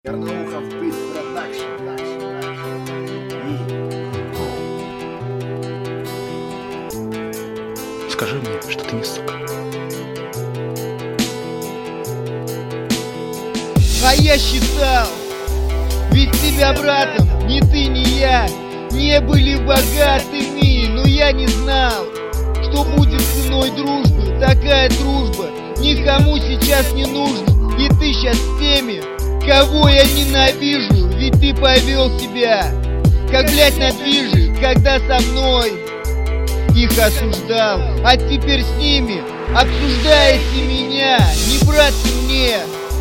Карнаухов Бит Продакшн. Скажи мне, что ты не сука. А я считал, ведь тебя, братом, ни ты, ни я не были богатыми, но я не знал, что будет ценой дружбы. Такая дружба никому сейчас не нужна. И ты сейчас с теми, кого я ненавижу, ведь ты повел себя, как, блядь, на движе, когда со мной их осуждал. А теперь с ними обсуждаете меня, не братцы мне.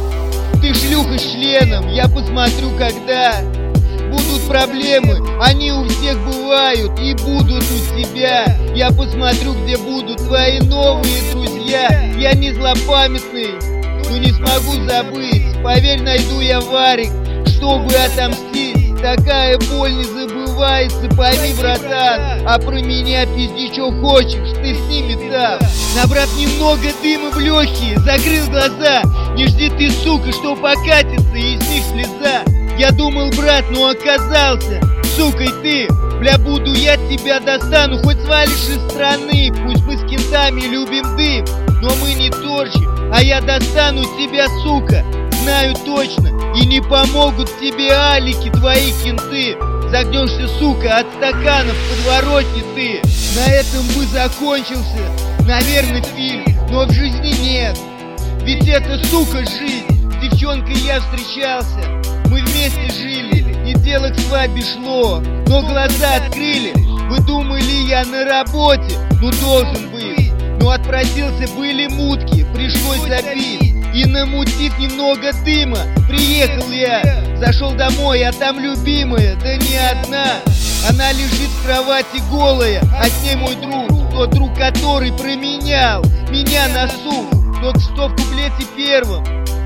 Ты шлюха с членом, я посмотрю, когда будут проблемы, они у всех бывают и будут у тебя. Я посмотрю, где будут твои новые друзья. Я не злопамятный, но не смогу забыть. Поверь, найду я варик, чтобы отомстить. Такая боль не забывается, пойми, братан. А про меня пизди, что хочешь, ты с ними там. Набрав немного дыма в легкие, закрыл глаза. Не жди ты, сука, что покатится и из них слеза. Я думал, брат, но оказался сукой ты. Бля, буду я тебя достану, хоть свалишь из страны. Пусть мы с кентами любим дым, но мы не торчи. А я достану тебя, сука, знаю точно. И не помогут тебе алики твои кенты. Загнешься, сука, от стаканов в подворотне ты. На этом бы закончился, наверное, фильм, но в жизни нет. Ведь это, сука, жизнь. С девчонкой я встречался, мы вместе жили, и дело к свадьбе шло, но глаза открыли. Вы думали, я на работе, ну должен быть. Но отпросился, были мутки, пришлось забить. И намутив немного дыма, приехал я. Зашел домой, а там любимая, да не одна. Она лежит в кровати голая, а с ней мой друг. Тот друг, который променял меня на сук. Тот, что в куплете первом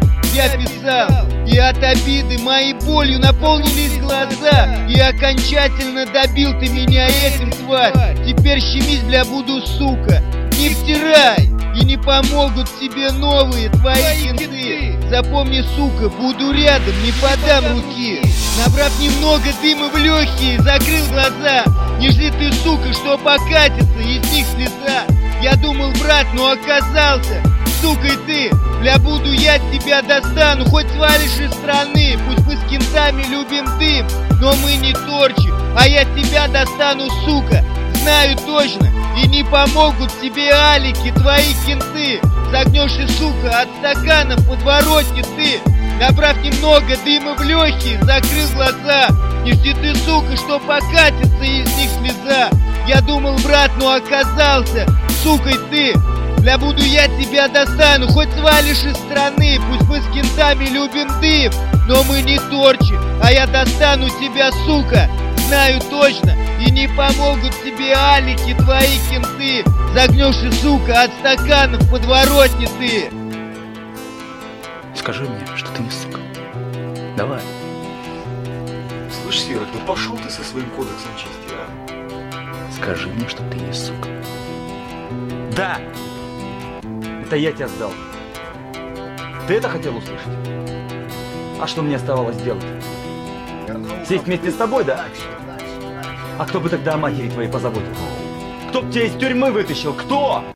я писал. И от обиды моей болью наполнились глаза. И окончательно добил ты меня этим, тварь. Теперь щемись, бля, буду, сука. Не втирай, и не помогут тебе новые твои кенты. Запомни, сука, буду рядом, не подам руки. Набрав немного дыма в легкие, закрыл глаза. Не жди ты, сука, что покатится из них слеза. Я думал, брат, но оказался сукой ты. Бля, буду я тебя достану, хоть свалишь из страны. Пусть мы с кентами любим дым, но мы не торчи. А я тебя достану, сука, знаю точно. И не помогут тебе алики твои кенты. Загнешься, сука, от стакана в подворотне ты. Набрав немного дыма в легкие, закрыл глаза. Не жди ты, сука, что покатится из них слеза. Я думал, брат, но оказался сукой ты. Бля, буду я тебя достану, хоть свалишь из страны. Пусть мы с кентами любим дым, но мы не торчи. А я достану тебя, сука, знаю точно. И не помогут тебе алики твои кенты. Загнешься, сука, от стаканов в подворотне ты. Скажи мне, что ты не сука. Давай. Слышь, Серый, ну пошел ты со своим кодексом чести, а? Скажи мне, что ты не сука. Да! Это я тебя сдал. Ты это хотел услышать? А что мне оставалось делать? Сесть вместе с тобой, да? А кто бы тогда о матери твоей позаботился? Кто бы тебя из тюрьмы вытащил? Кто?